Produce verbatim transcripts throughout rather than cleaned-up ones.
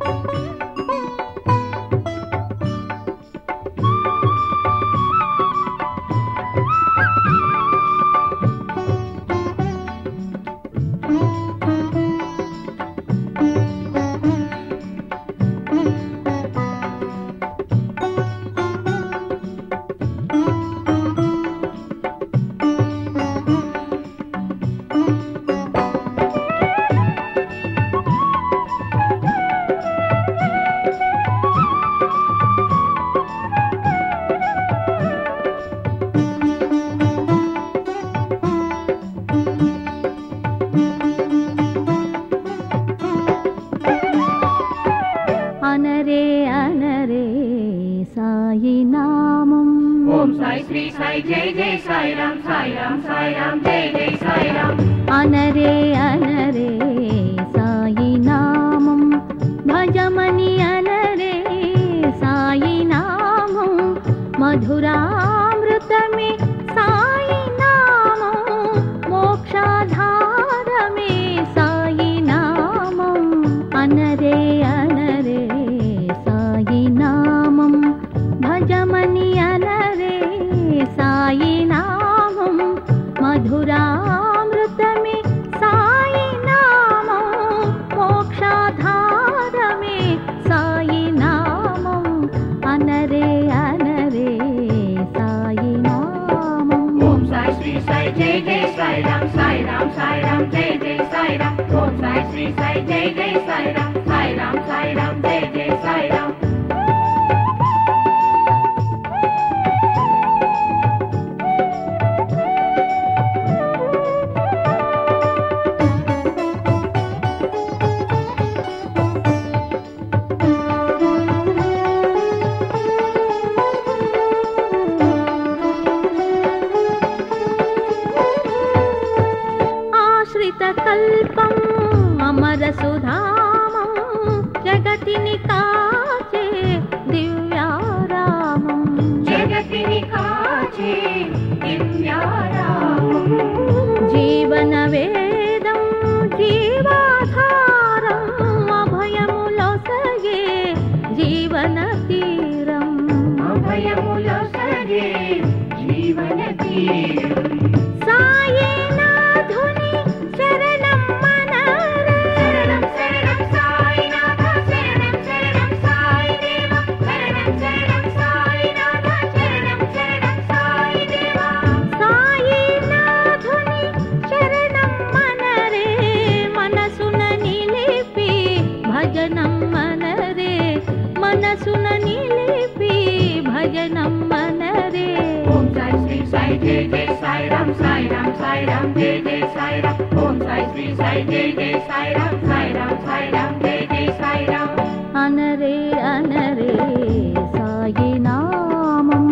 అనరే అనరే సాయి నామం భజమని అనరే సాయి నామం మధురామృతమే సాయి నామం మోక్షాధారమే సాయి నామం అనరే అనరే సాయి నామం భజమని అనరే సాయి నామం మధురామృతమే సాయి నామం మోక్షాధారమే సాయి నామం అనరే అనరే సాయి నామం. ఓం సాయి శ్రీ సాయి జై జై సాయి రామ్ సాయి రామ్ సాయి రామ్ జై జై సాయి రామ్. ఓం సాయి శ్రీ సాయి జై జై సాయి రామ్ సాయి రామ్ సాయి రామ్ జై జై సాయి రామ్. కల్పం అమర సుధామం జగతిని కాచే దివ్యారామం జగతిని కాచే దివ్యారామం జీవన వేదం జీవాధారం అభయములొసగే జీవన తీరం అభయములొసగే జీవన తీరం సాయి నాథుని శరణం మనరే శరణం శరణం సాయినాథ శరణం శరణం సాయి దేవ శరణం శరణం సాయినాథ శరణం శరణం సాయి దేవ సాయి నాథుని శరణం మనరే మనసున నిలిపి భజనం మనరే మనసున నిలిపి భజనం మనరే. ఓం సాయి శ్రీ సాయి జై జై సాయి రామ్ సాయి రామ్ సాయి రామ్ జై జై సాయి రామ్. ఓం సాయి శ్రీ సాయి జై జై సాయి రామ్ సాయి రామ్ సాయి రామ్ జై జై సాయి రామ్. అనరే అనరే సాయి నామం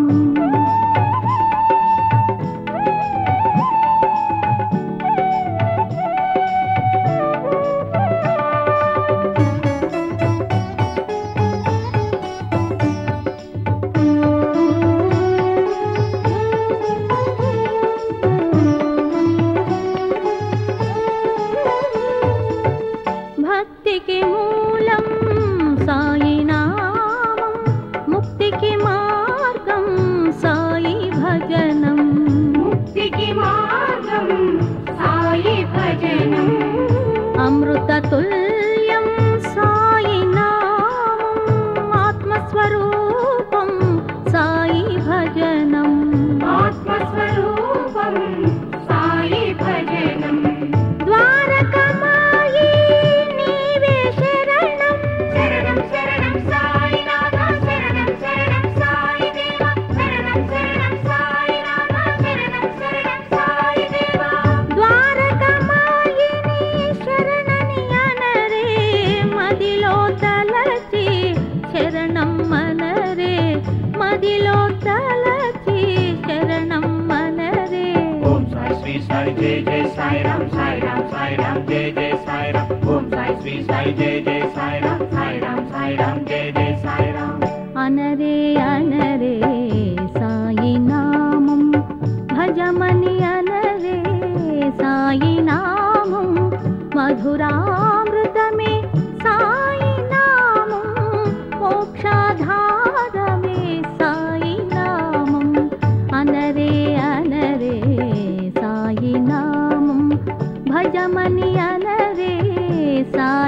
భక్తికి మూలం సాయి నామం ముక్తికి మార్గం సాయి భజనం ముక్తికి మార్గం సాయి భజనం అమృత తుల్యం సాయి నామం ఆత్మస్వరూపం సాయి భజనం ఆత్మస్వరూపం సాయి భజనం ద్వారకమాయి నీవే శరణం శరణం శరణం సాయినాథ శరణం శరణం సాయి దేవ శరణం శరణం సాయినాథ శరణం శరణం సాయి దేవ ద్వారకమాయి నీ శరణని అనరే మదిలో తలచి శరణం మనరే మదిలో తలచి శరణం మనరే. ఓం సాయి శ్రీ సాయి జై జై సాయి రామ్ సాయి రామ్ సాయి రామ్ జై జై సాయి రామ్. ఓం సాయి శ్రీ సాయి జై జై సాయి రామ్ సాయి రామ్ సాయి రామ్ జై జై సాయి రామ్. అనరే అనరే సాయి నామం భజమని అనరే సాయి నామం మధురామృతమే సాయి నామం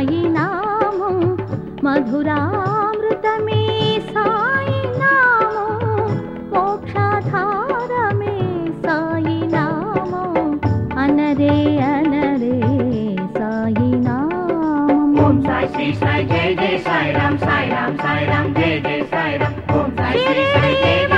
సాయి నామం మధురామృతమే సాయి నామం మోక్షాధారమే సాయి నామం అనరే అనరే సాయి నామం Om Sai Sri Sai Jai Jai Sai Ram Sai Ram Sai Ram Jai Jai Sai Ram Om Sai Sri Sai Jai Jai